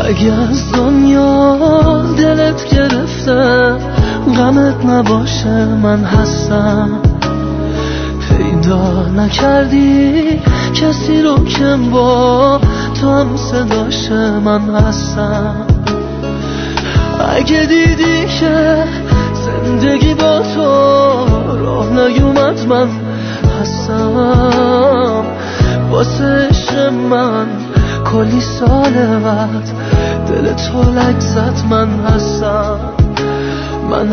اگه از دنیا دلت گرفته غمت نباشه من هستم. پیدا نکردی کسی رو که با تو هم صداشه من هستم. اگه دیدی که زندگی با تو راه نیومد من هستم. واسه عشق من کلی سال بعد دل تو لک زد من هستم. من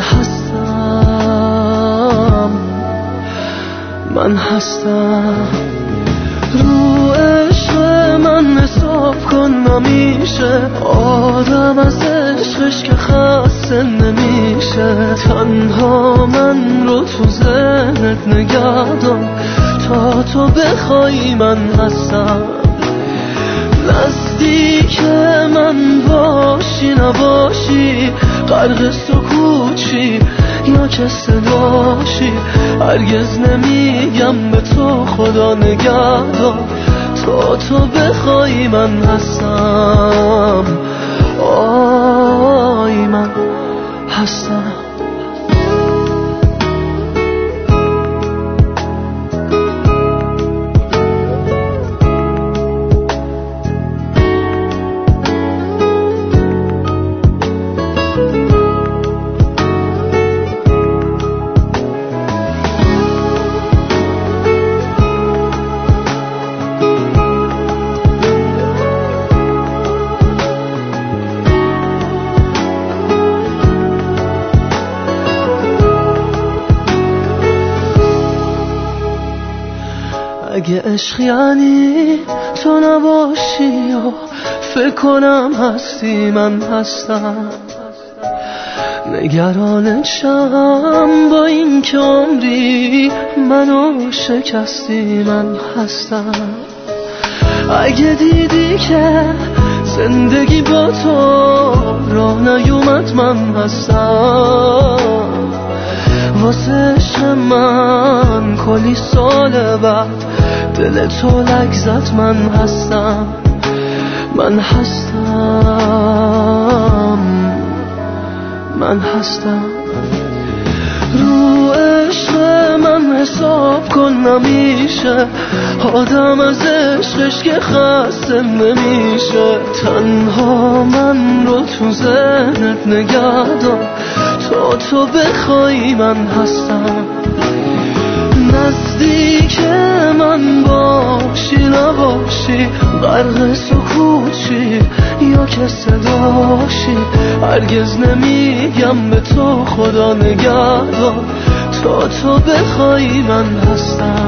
هستم، من هستم. رو عشق من حساب کن نمیشه، آدم از عشقش که خسته نمیشه. تنها من رو تو ذهنت نگه دار تا تو بخوای من هستم. نزدیک من باشی نباشی، غرق سکوچی یا که صداشی، هرگز نمیگم به تو خدا نگهدار تا تو بخوای من هستم. آی من هستم. اگه عشق یعنی تو نباشی یا فکر کنم هستی من هستم. نگرانشم با این که عمری منو شکستی من هستم. اگه دیدی که زندگی با تو راه نیومد من هستم. واسه عشق من کلی سال بعد دل تو لک زد من هستم. من هستم، من هستم. رو عشق من حساب کن نمیشه، آدم از عشقش که خسته نمیشه. تنها من رو تو ذهنت نگه دار تا تو بخوای من هستم. نزدیک من باشی نباشی، غرق سکوچی یا که صداشی، هرگز نمیگم به تو خدا نگهدار تا تو بخوای من هستم.